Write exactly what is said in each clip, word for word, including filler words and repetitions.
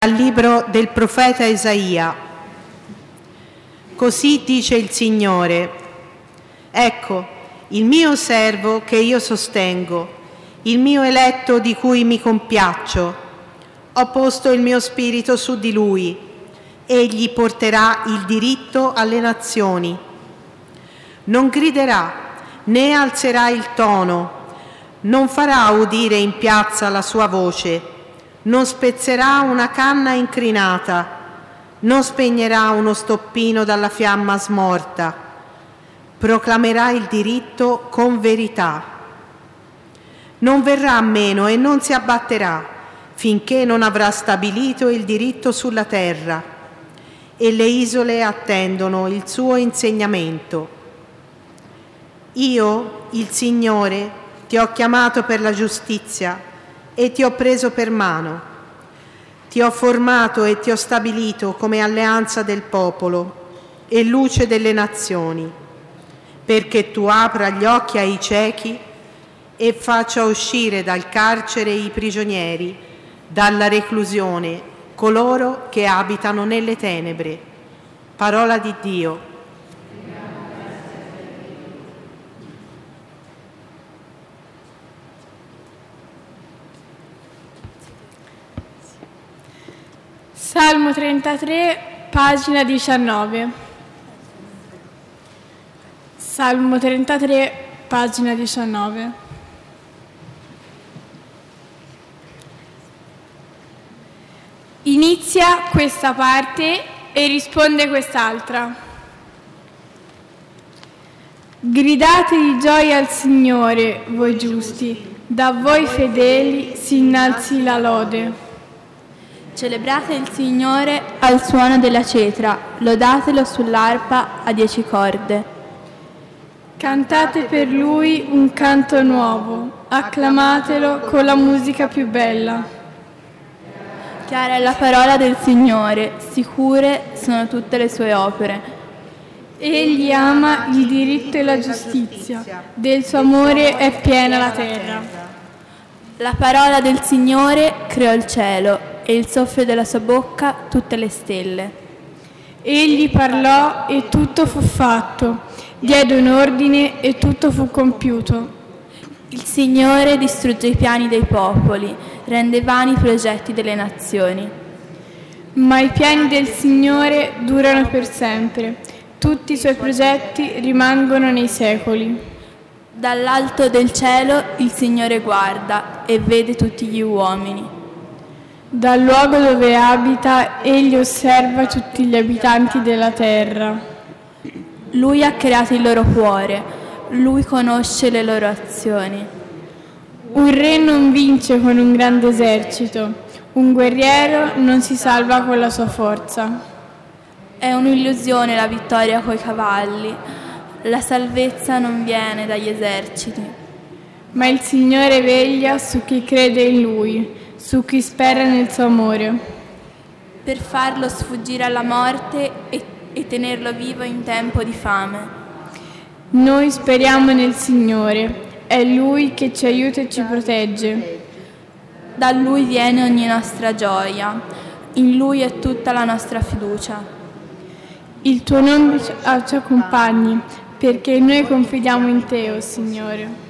Dal libro del profeta Isaia. Così dice il Signore: ecco, il mio servo che io sostengo, il mio eletto di cui mi compiaccio. Ho posto il mio spirito su di lui, egli porterà il diritto alle nazioni. Non griderà, né alzerà il tono, non farà udire in piazza la sua voce. Non spezzerà una canna incrinata, non spegnerà uno stoppino dalla fiamma smorta. Proclamerà il diritto con verità. Non verrà meno e non si abbatterà finché non avrà stabilito il diritto sulla terra, e le isole attendono il suo insegnamento. Io, il Signore, ti ho chiamato per la giustizia e ti ho preso per mano. Ti ho formato e ti ho stabilito come alleanza del popolo e luce delle nazioni, perché tu apra gli occhi ai ciechi e faccia uscire dal carcere i prigionieri, dalla reclusione coloro che abitano nelle tenebre. Parola di Dio. Salmo trentatré, pagina diciannove. Salmo trentatré, pagina diciannove. Inizia questa parte e risponde quest'altra. Gridate di gioia al Signore, voi giusti, da voi fedeli si innalzi la lode. Celebrate il Signore al suono della cetra, lodatelo sull'arpa a dieci corde. Cantate per Lui un canto nuovo, acclamatelo con la musica più bella. Chiara è la parola del Signore, sicure sono tutte le sue opere. Egli ama il diritto e la giustizia, del suo amore è piena la terra. La parola del Signore creò il cielo, e il soffio della sua bocca tutte le stelle. Egli parlò e tutto fu fatto, diede un ordine e tutto fu compiuto. Il Signore distrugge i piani dei popoli, rende vani i progetti delle nazioni. Ma i piani del Signore durano per sempre, tutti i suoi progetti rimangono nei secoli. Dall'alto del cielo il Signore guarda e vede tutti gli uomini. Dal luogo dove abita, egli osserva tutti gli abitanti della terra. Lui ha creato il loro cuore, lui conosce le loro azioni. Un re non vince con un grande esercito, un guerriero non si salva con la sua forza. È un'illusione la vittoria coi cavalli, la salvezza non viene dagli eserciti. Ma il Signore veglia su chi crede in Lui, su chi spera nel suo amore, per farlo sfuggire alla morte e, e tenerlo vivo in tempo di fame. Noi speriamo nel Signore, è Lui che ci aiuta e ci protegge. Da Lui viene ogni nostra gioia, in Lui è tutta la nostra fiducia. Il tuo nome ci accompagni, perché noi confidiamo in te, o Signore.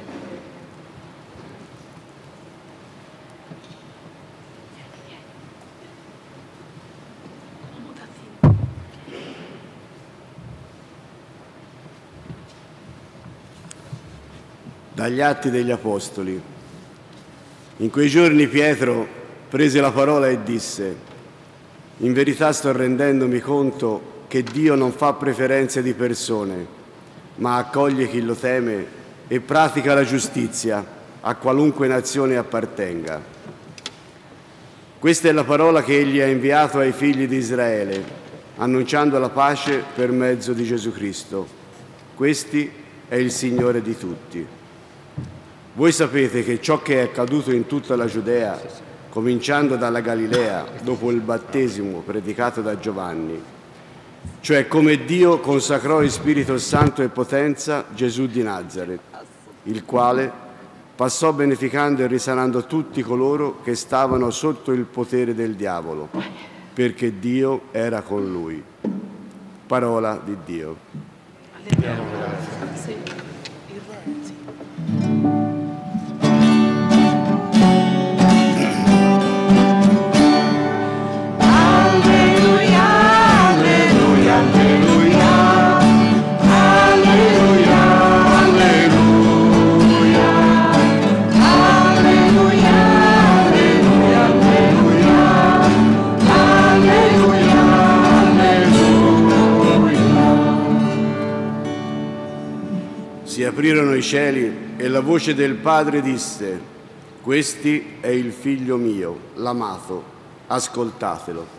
Dagli Atti degli Apostoli. In quei giorni Pietro prese la parola e disse: in verità sto rendendomi conto che Dio non fa preferenze di persone, ma accoglie chi lo teme e pratica la giustizia a qualunque nazione appartenga. Questa è la parola che egli ha inviato ai figli di Israele, annunciando la pace per mezzo di Gesù Cristo. Questi è il Signore di tutti. Voi sapete che ciò che è accaduto in tutta la Giudea, cominciando dalla Galilea, dopo il battesimo predicato da Giovanni, cioè come Dio consacrò in Spirito Santo e potenza Gesù di Nazaret, il quale, passò beneficando e risanando tutti coloro che stavano sotto il potere del diavolo, perché Dio era con lui. Parola di Dio. Si aprirono i cieli e la voce del Padre disse: «Questi è il Figlio mio, l'amato, ascoltatelo».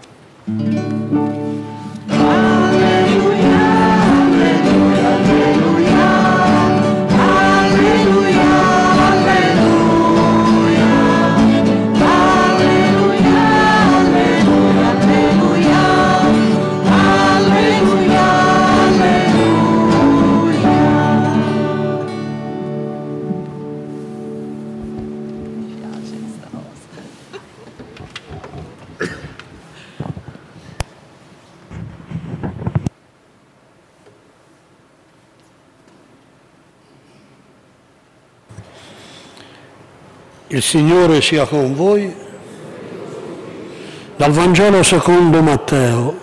Il Signore sia con voi. Dal Vangelo secondo Matteo.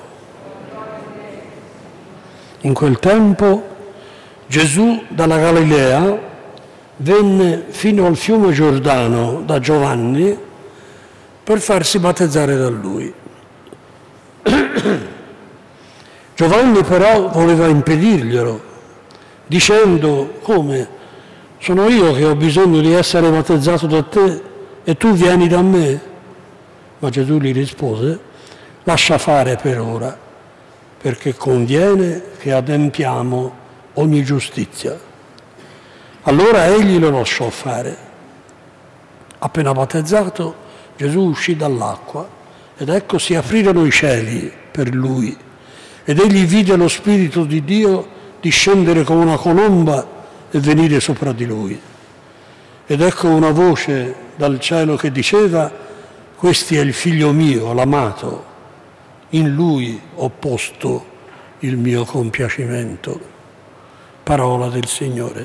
In quel tempo Gesù dalla Galilea venne fino al fiume Giordano da Giovanni per farsi battezzare da lui. Giovanni però voleva impedirglielo, dicendo: come? Sono io che ho bisogno di essere battezzato da te e tu vieni da me? Ma Gesù gli rispose: lascia fare per ora, perché conviene che adempiamo ogni giustizia. Allora egli lo lasciò fare. Appena battezzato, Gesù uscì dall'acqua ed ecco si aprirono i cieli per lui ed egli vide lo Spirito di Dio discendere come una colomba e venire sopra di lui. Ed ecco una voce dal cielo che diceva: «Questo è il Figlio mio, l'amato, in lui ho posto il mio compiacimento». Parola del Signore.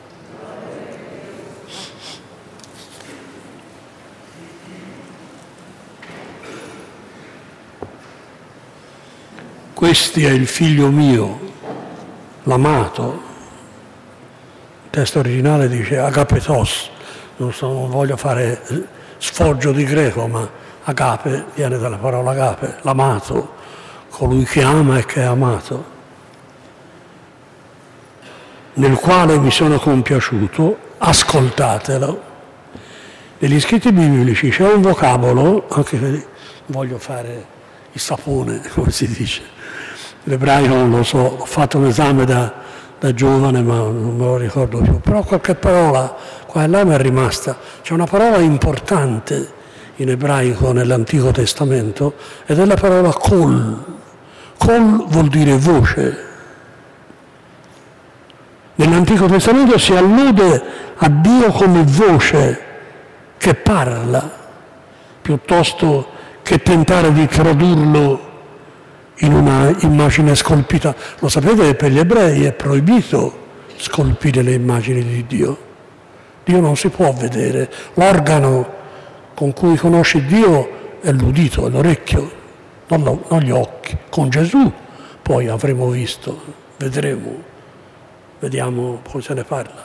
Questo è il Figlio mio, l'amato. Il testo originale dice agapetos, non, so, non voglio fare sfoggio di greco, ma agape viene dalla parola agape, l'amato, colui che ama e che è amato, nel quale mi sono compiaciuto, ascoltatelo. Negli scritti biblici c'è un vocabolo, anche se voglio fare il sapone, come si dice, l'ebraico non lo so, ho fatto un esame da da giovane ma non me lo ricordo più, però qualche parola qua e là mi è rimasta. C'è una parola importante in ebraico nell'Antico Testamento ed è la parola kol. Kol vuol dire voce. Nell'Antico Testamento si allude a Dio come voce che parla, piuttosto che tentare di tradurlo in una immagine scolpita. Lo sapete che per gli ebrei è proibito scolpire le immagini di Dio. Dio non si può vedere. L'organo con cui conosci Dio è l'udito, è l'orecchio, non, lo, non gli occhi. Con Gesù poi avremo visto, vedremo, vediamo, poi se ne parla.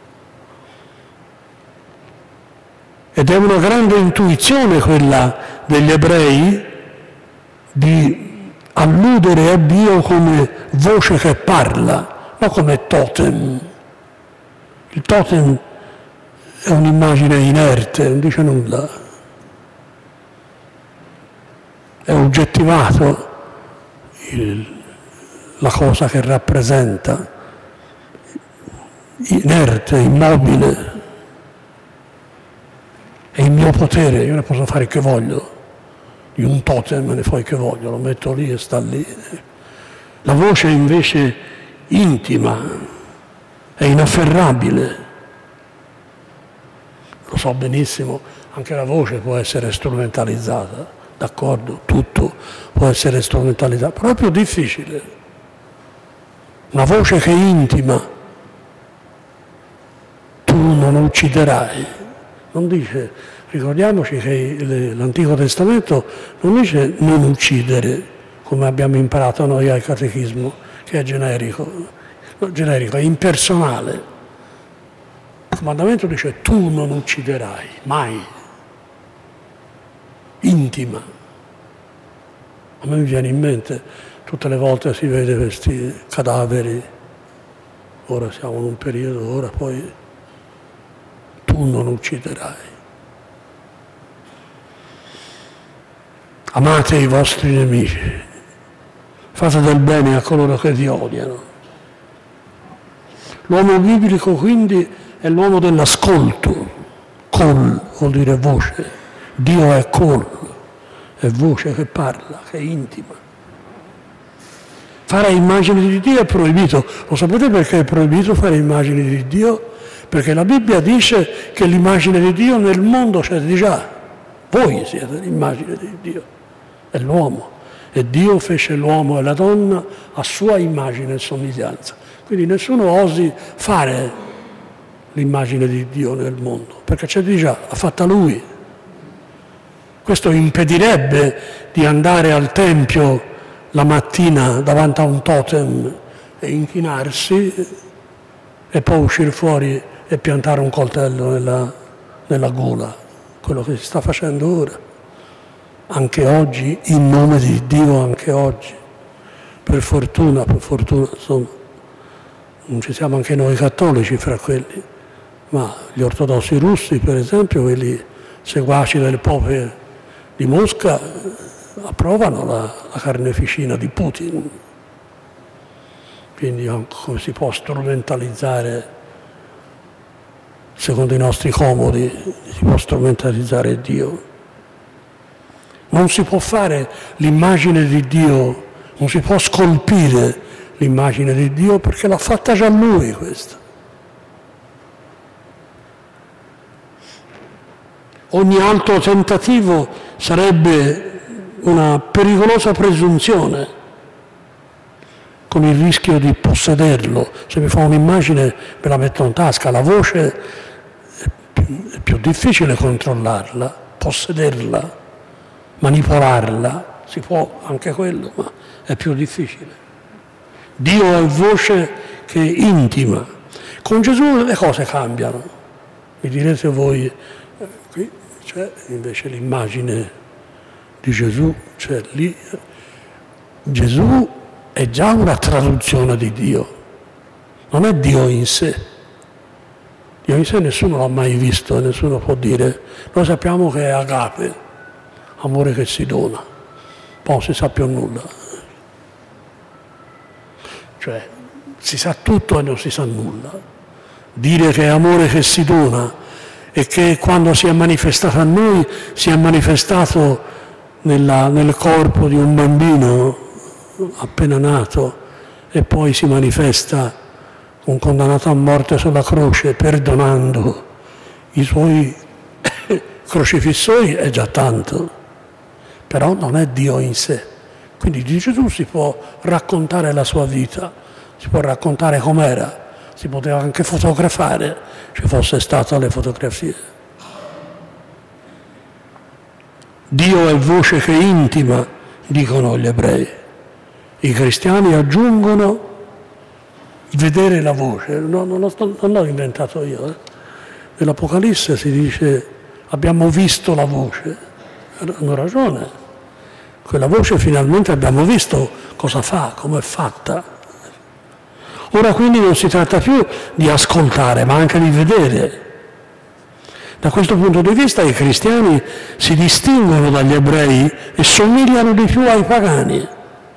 Ed è una grande intuizione quella degli ebrei di alludere a Dio come voce che parla, non come totem. Il totem è un'immagine inerte, non dice nulla. È oggettivato il, la cosa che rappresenta, inerte, immobile. È il mio potere, io ne posso fare che voglio. Di un totem me ne fai che voglio, lo metto lì e sta lì. La voce invece intima, è inafferrabile. lo so benissimo, anche la voce può essere strumentalizzata, d'accordo, tutto può essere strumentalizzato, però è più difficile. Una voce che è intima, tu non ucciderai, non dice, ricordiamoci che l'Antico Testamento non dice non uccidere, come abbiamo imparato noi al catechismo, che è generico, no, generico, è impersonale. Il comandamento dice tu non ucciderai, mai, intima. A me mi viene in mente, tutte le volte si vede questi cadaveri, ora siamo in un periodo, ora poi tu non ucciderai. Amate i vostri nemici, fate del bene a coloro che vi odiano. L'uomo biblico quindi è l'uomo dell'ascolto, col vuol dire voce, Dio è col, è voce che parla, che è intima. Fare immagini di Dio è proibito, lo sapete perché è proibito fare immagini di Dio? Perché la Bibbia dice che l'immagine di Dio nel mondo c'è di già, voi siete l'immagine di Dio, è l'uomo, e Dio fece l'uomo e la donna a sua immagine e somiglianza, quindi nessuno osi fare l'immagine di Dio nel mondo, perché c'è di già, l'ha fatta Lui. Questo impedirebbe di andare al Tempio la mattina davanti a un totem e inchinarsi e poi uscire fuori e piantare un coltello nella, nella gola, quello che si sta facendo ora. Anche oggi, in nome di Dio, anche oggi, per fortuna, per fortuna, insomma, non ci siamo anche noi cattolici fra quelli, ma gli ortodossi russi, per esempio, quelli seguaci del Pope di Mosca, approvano la, la carneficina di Putin. Quindi come si può strumentalizzare, secondo i nostri comodi, si può strumentalizzare Dio. Non si può fare l'immagine di Dio, non si può scolpire l'immagine di Dio perché l'ha fatta già Lui questa. Ogni altro tentativo sarebbe una pericolosa presunzione, con il rischio di possederlo. Se mi fa un'immagine me la metto in tasca, la voce è più, è più difficile controllarla, possederla, manipolarla, si può anche quello, ma è più difficile. Dio è voce che è intima. Con Gesù le cose cambiano. Mi direte voi, eh, qui c'è invece l'immagine di Gesù, c'è lì. Gesù è già una traduzione di Dio, non è Dio in sé. Dio in sé nessuno l'ha mai visto e nessuno può dire. Noi sappiamo che è agape, amore che si dona, poi non si sa più nulla. Cioè, si sa tutto e non si sa nulla. Dire che è amore che si dona e che quando si è manifestato a noi si è manifestato nella, nel corpo di un bambino appena nato e poi si manifesta un condannato a morte sulla croce perdonando i suoi crocifissori è già tanto, però non è Dio in sé. Quindi di Gesù si può raccontare la sua vita, si può raccontare com'era, si poteva anche fotografare, ci fosse stato le fotografie. Dio è voce che è intima, dicono gli ebrei. I cristiani aggiungono vedere la voce, no, non, l'ho, non l'ho inventato io. Eh. Nell'Apocalisse si dice abbiamo visto la voce, hanno ragione. Quella voce finalmente abbiamo visto cosa fa, come è fatta. Ora quindi non si tratta più di ascoltare, ma anche di vedere. Da questo punto di vista i cristiani si distinguono dagli ebrei e somigliano di più ai pagani.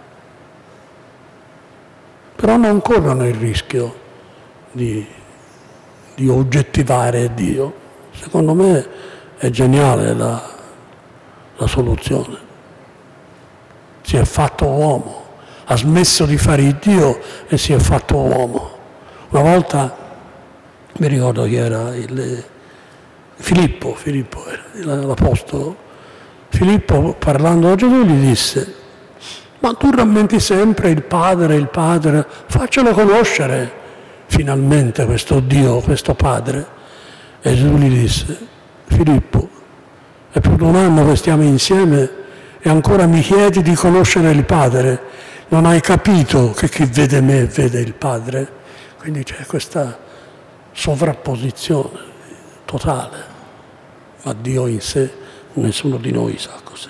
Però non corrono il rischio di, di oggettivare Dio. Secondo me è geniale la, la soluzione. Si è fatto uomo. Ha smesso di fare il Dio e si è fatto uomo. Una volta, mi ricordo chi era, il, Filippo, Filippo era l'apostolo, Filippo parlando a Gesù gli disse: ma tu rammenti sempre il Padre, il Padre, faccelo conoscere finalmente questo Dio, questo Padre. E Gesù gli disse: Filippo, è più di un anno che stiamo insieme e ancora mi chiedi di conoscere il Padre? Non hai capito che chi vede me vede il Padre? Quindi c'è questa sovrapposizione totale, ma Dio in sé nessuno di noi sa cos'è.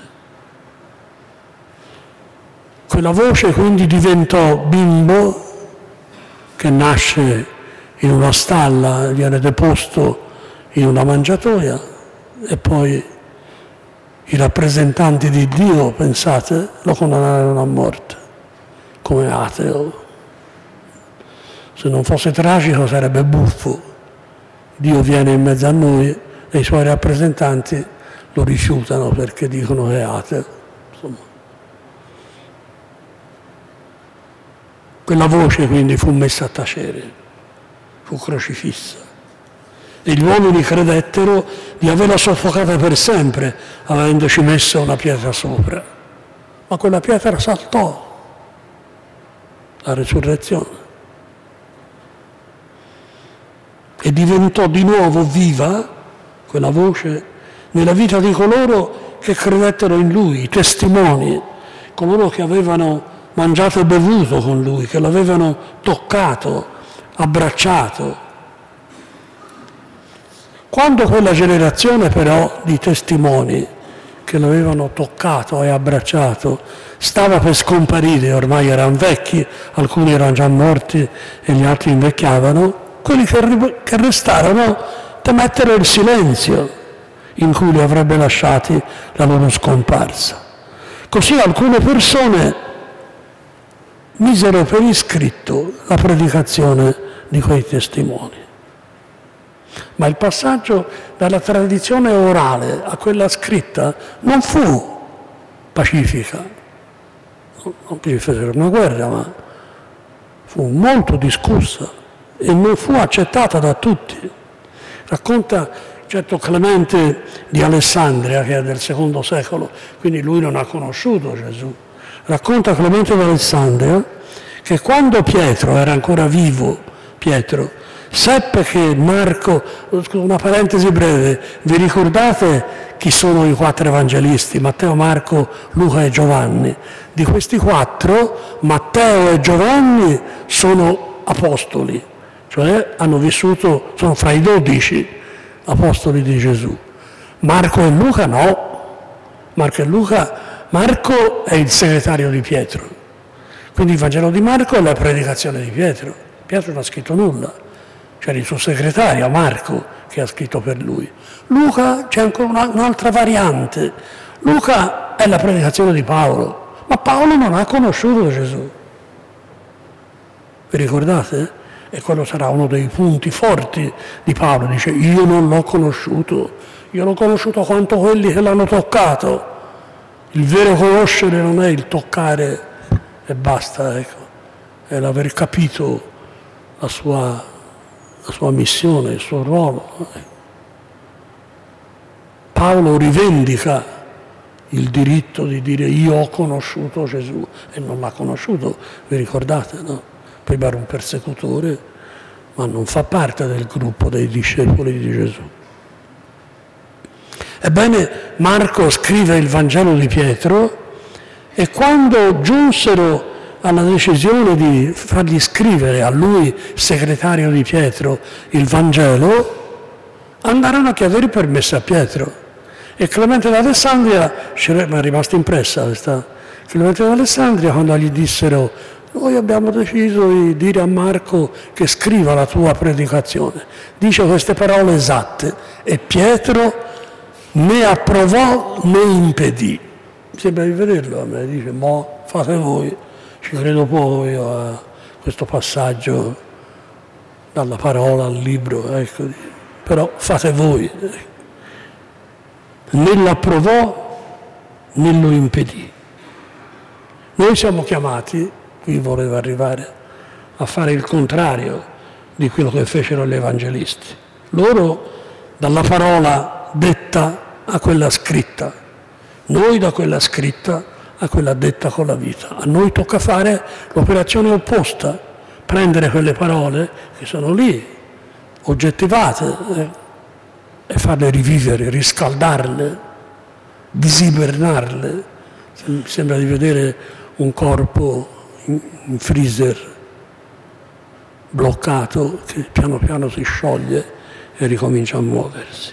Quella voce quindi diventò bimbo che nasce in una stalla, viene deposto in una mangiatoia e poi i rappresentanti di Dio, pensate, lo condannarono a morte come ateo. Se non fosse tragico sarebbe buffo. Dio viene in mezzo a noi e i suoi rappresentanti lo rifiutano perché dicono che è ateo. Insomma. Quella voce quindi fu messa a tacere, fu crocifissa. E gli uomini credettero di averla soffocata per sempre, avendoci messo una pietra sopra. Ma quella pietra saltò, la resurrezione. E diventò di nuovo viva quella voce nella vita di coloro che credettero in Lui, i testimoni, coloro che avevano mangiato e bevuto con Lui, che l'avevano toccato, abbracciato. Quando quella generazione però di testimoni che l'avevano toccato e abbracciato stava per scomparire, ormai erano vecchi, alcuni erano già morti e gli altri invecchiavano, quelli che restarono temettero il silenzio in cui li avrebbe lasciati la loro scomparsa. Così alcune persone misero per iscritto la predicazione di quei testimoni. Ma il passaggio dalla tradizione orale a quella scritta non fu pacifica. Non ci fecero una guerra, ma fu molto discussa e non fu accettata da tutti. Racconta certo Clemente di Alessandria, che è del secondo secolo, quindi lui non ha conosciuto Gesù. Racconta Clemente di Alessandria che quando Pietro era ancora vivo, Pietro, seppe che Marco, una parentesi breve, vi ricordate chi sono i quattro evangelisti? Matteo, Marco, Luca e Giovanni. Di questi quattro, Matteo e Giovanni sono apostoli, cioè hanno vissuto, sono fra i dodici apostoli di Gesù. Marco e Luca no. Marco e Luca, Marco è il segretario di Pietro. Quindi il Vangelo di Marco è la predicazione di Pietro. Pietro non ha scritto nulla. C'era il suo segretario, Marco, che ha scritto per lui. Luca c'è ancora una, un'altra variante. Luca è la predicazione di Paolo, ma Paolo non ha conosciuto Gesù. Vi ricordate? E quello sarà uno dei punti forti di Paolo. Dice: io non l'ho conosciuto, io l'ho conosciuto quanto quelli che l'hanno toccato. Il vero conoscere non è il toccare e basta, ecco, è l'aver capito la sua, la sua missione, il suo ruolo. Paolo rivendica il diritto di dire: io ho conosciuto Gesù, e non l'ha conosciuto, vi ricordate, no? Prima era un persecutore, ma non fa parte del gruppo dei discepoli di Gesù. Ebbene, Marco scrive il Vangelo di Pietro e quando giunsero alla decisione di fargli scrivere a lui, segretario di Pietro, il Vangelo, andarono a chiedere il permesso a Pietro. E Clemente d'Alessandria, mi è rimasta impressa questa, Clemente d'Alessandria, quando gli dissero: noi abbiamo deciso di dire a Marco che scriva la tua predicazione, dice queste parole esatte, e Pietro né approvò né impedì. Sembra di vederlo a me, dice: mo fate voi, ci credo poco io a questo passaggio dalla parola al libro, ecco, però fate voi. Né l'approvò né lo impedì. Noi siamo chiamati, qui volevo arrivare, a fare il contrario di quello che fecero gli evangelisti. Loro dalla parola detta a quella scritta, noi da quella scritta a quella detta con la vita. A noi tocca fare l'operazione opposta, prendere quelle parole che sono lì, oggettivate, eh, e farle rivivere, riscaldarle, disibernarle. Sembra di vedere un corpo in, in freezer bloccato che piano piano si scioglie e ricomincia a muoversi.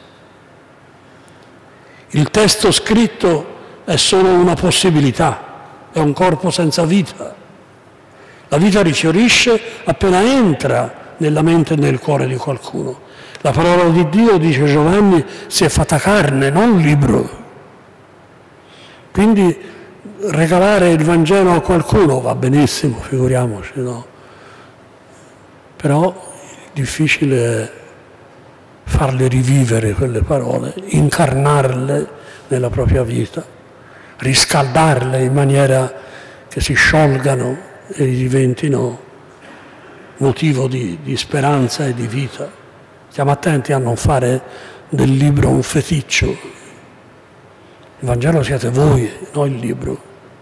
Il testo scritto è solo una possibilità, è un corpo senza vita. La vita rifiorisce appena entra nella mente e nel cuore di qualcuno. La parola di Dio, dice Giovanni, si è fatta carne, non libro. Quindi regalare il Vangelo a qualcuno va benissimo, figuriamoci, no? Però il difficile è farle rivivere quelle parole, incarnarle nella propria vita, riscaldarle in maniera che si sciolgano e diventino motivo di, di speranza e di vita. Stiamo attenti a non fare del libro un feticcio. Il Vangelo siete voi, non il libro.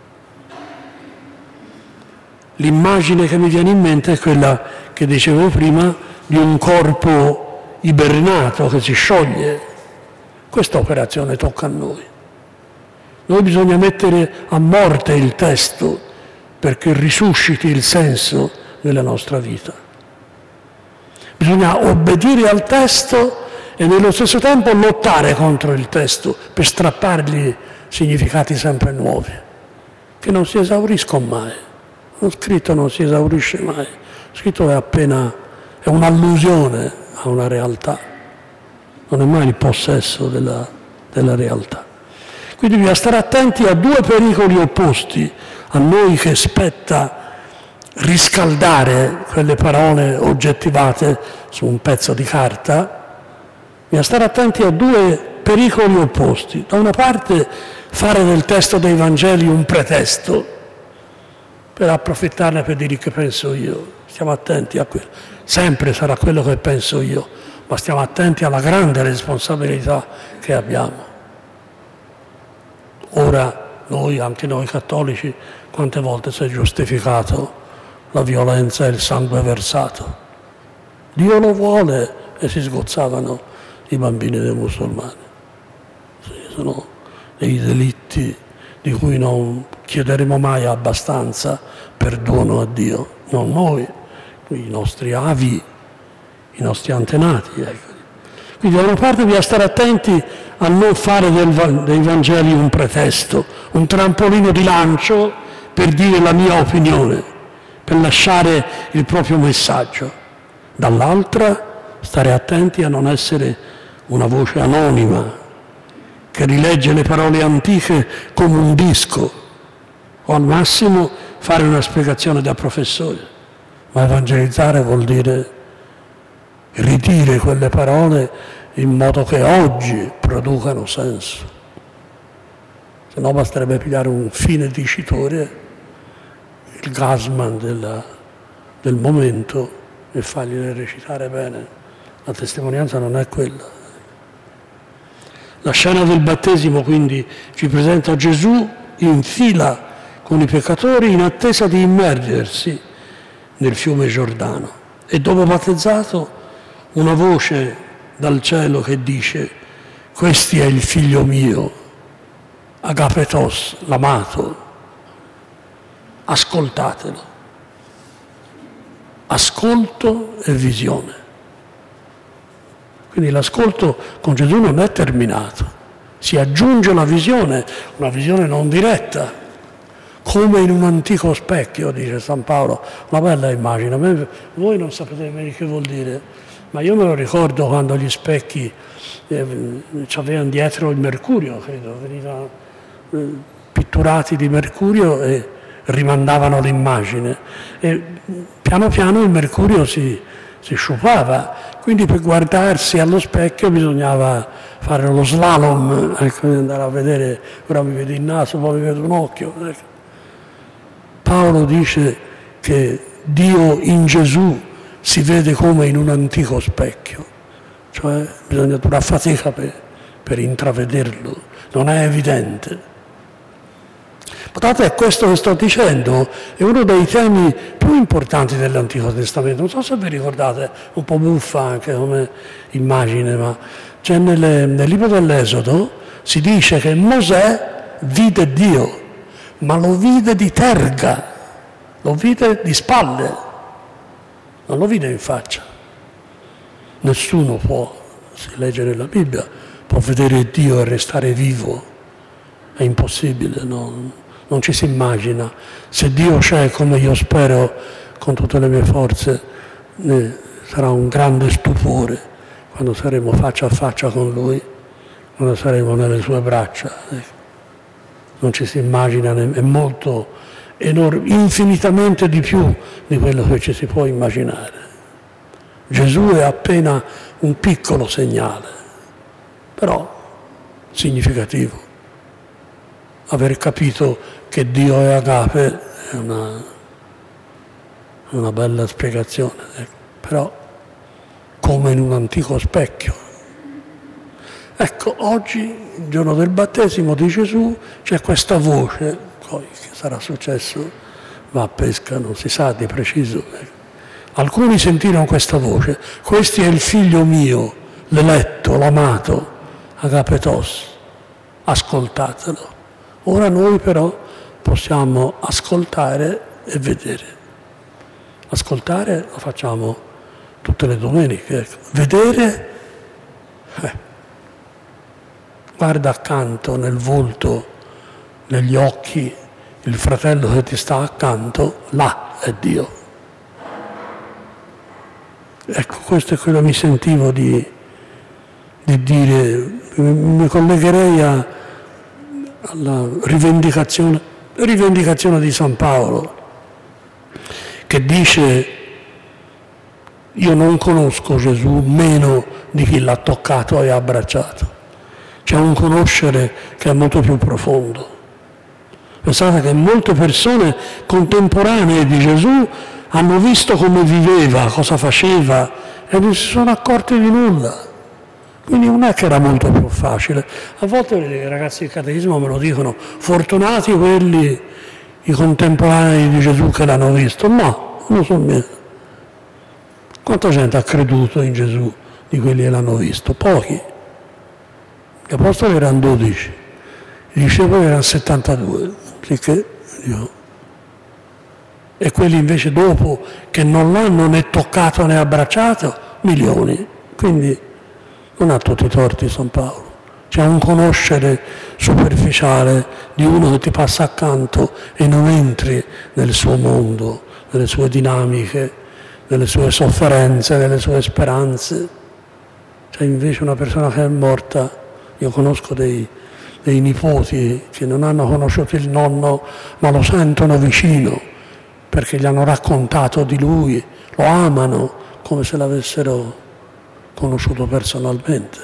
L'immagine che mi viene in mente è quella che dicevo prima di un corpo ibernato che si scioglie. Questa operazione tocca a noi. Noi bisogna mettere a morte il testo perché risusciti il senso della nostra vita. Bisogna obbedire al testo e nello stesso tempo lottare contro il testo per strappargli significati sempre nuovi, che non si esauriscono mai. Lo scritto non si esaurisce mai. Lo scritto è appena è un'allusione a una realtà, non è mai il possesso della, della realtà. Quindi bisogna stare attenti a due pericoli opposti a noi che spetta riscaldare quelle parole oggettivate su un pezzo di carta. Bisogna stare attenti a due pericoli opposti. Da una parte fare del testo dei Vangeli un pretesto per approfittarne per dire che penso io. Stiamo attenti a quello. Sempre sarà quello che penso io, ma stiamo attenti alla grande responsabilità che abbiamo. Ora noi, anche noi cattolici, quante volte si è giustificato la violenza e il sangue versato? Dio lo vuole e si sgozzavano i bambini dei musulmani. Sì, sono dei delitti di cui non chiederemo mai abbastanza perdono a Dio, non noi, i nostri avi, i nostri antenati. Ecco. Quindi da una parte bisogna stare attenti a non fare del, dei Vangeli un pretesto, un trampolino di lancio per dire la mia opinione, per lasciare il proprio messaggio. Dall'altra stare attenti a non essere una voce anonima che rilegge le parole antiche come un disco o al massimo fare una spiegazione da professore. Ma evangelizzare vuol dire ridire quelle parole in modo che oggi producano senso. Se no basterebbe pigliare un fine dicitore, il Gassman della, del momento, e fargliele recitare bene. La testimonianza non è quella. La scena del battesimo quindi ci presenta Gesù in fila con i peccatori in attesa di immergersi nel fiume Giordano. E dopo battezzato una voce dal cielo che dice: questi è il figlio mio, agapetos, l'amato, ascoltatelo. Ascolto e visione. Quindi l'ascolto con Gesù non è terminato, si aggiunge una visione, una visione non diretta, come in un antico specchio, dice San Paolo. Una bella immagine. Voi non sapete bene che vuol dire, ma io me lo ricordo quando gli specchi eh, avevano dietro il mercurio, credo, venivano eh, pitturati di mercurio e rimandavano l'immagine. E piano piano il mercurio si, si sciupava, quindi per guardarsi allo specchio bisognava fare lo slalom, ecco, andare a vedere, ora mi vedo il naso, poi mi vedo un occhio. Ecco. Paolo dice che Dio in Gesù si vede come in un antico specchio. cioè bisogna dura fatica per, per intravederlo, non è evidente. Guardate, questo che sto dicendo è uno dei temi più importanti dell'Antico Testamento. Non so se vi ricordate, un po' buffa anche come immagine, ma c'è nelle, nel libro dell'Esodo si dice che Mosè vide Dio, ma lo vide di terga, lo vide di spalle, non lo vide in faccia. Nessuno può, si legge nella Bibbia, può vedere Dio e restare vivo, è impossibile, no? Non ci si immagina. Se Dio c'è, come io spero con tutte le mie forze, eh, sarà un grande stupore quando saremo faccia a faccia con Lui, quando saremo nelle sue braccia. Eh. Non ci si immagina, è molto, enorme, infinitamente di più di quello che ci si può immaginare. Gesù è appena un piccolo segnale, però significativo. Aver capito che Dio è agape è una, una bella spiegazione, eh. Però come in un antico specchio. Ecco, oggi, il giorno del battesimo di Gesù, c'è questa voce, poi che sarà successo, va a pesca, non si sa di preciso. Eh. Alcuni sentirono questa voce: questo è il figlio mio, l'eletto, l'amato, agapetos, ascoltatelo. Ora noi però possiamo ascoltare e vedere. Ascoltare lo facciamo tutte le domeniche. Vedere, eh, guarda accanto nel volto, negli occhi, il fratello che ti sta accanto, là è Dio. Ecco, questo è quello che mi sentivo di, di dire, mi collegherei a alla rivendicazione, rivendicazione di San Paolo, che dice: io non conosco Gesù meno di chi l'ha toccato e abbracciato. C'è un conoscere che è molto più profondo. Pensate che molte persone contemporanee di Gesù hanno visto come viveva, cosa faceva, e non si sono accorti di nulla. Quindi non è che era molto più facile. A volte i ragazzi del catechismo me lo dicono: fortunati quelli, i contemporanei di Gesù che l'hanno visto. No, non so meno. Quanta gente ha creduto in Gesù di quelli che l'hanno visto? Pochi. Gli apostoli erano dodici, i discepoli erano settantadue, sicché io. E quelli invece dopo, che non l'hanno né toccato né abbracciato, milioni. Quindi non ha tutti i torti San Paolo. C'è un conoscere superficiale di uno che ti passa accanto e non entri nel suo mondo, nelle sue dinamiche, nelle sue sofferenze, nelle sue speranze. C'è invece una persona che è morta. Io conosco dei, dei nipoti che non hanno conosciuto il nonno, ma lo sentono vicino, perché gli hanno raccontato di lui, lo amano come se l'avessero conosciuto personalmente.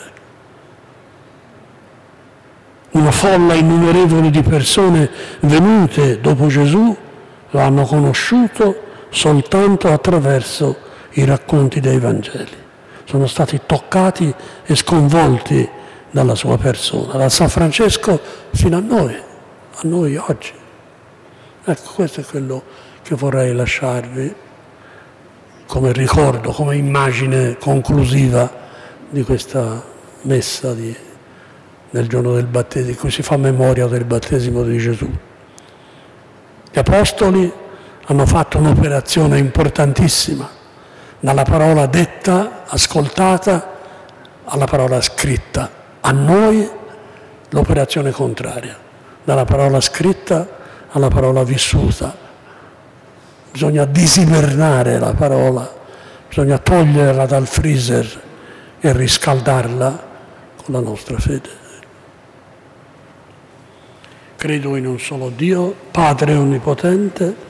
Una folla innumerevole di persone venute dopo Gesù lo hanno conosciuto soltanto attraverso i racconti dei Vangeli. Sono stati toccati e sconvolti dalla sua persona, da San Francesco fino a noi, a noi oggi. Ecco, questo è quello che vorrei lasciarvi come ricordo, come immagine conclusiva di questa messa di, nel giorno del battesimo, in cui si fa memoria del battesimo di Gesù. Gli apostoli hanno fatto un'operazione importantissima, dalla parola detta, ascoltata, alla parola scritta. A noi l'operazione contraria, dalla parola scritta alla parola vissuta. Bisogna disibernare la parola, bisogna toglierla dal freezer e riscaldarla con la nostra fede. Credo in un solo Dio, Padre Onnipotente,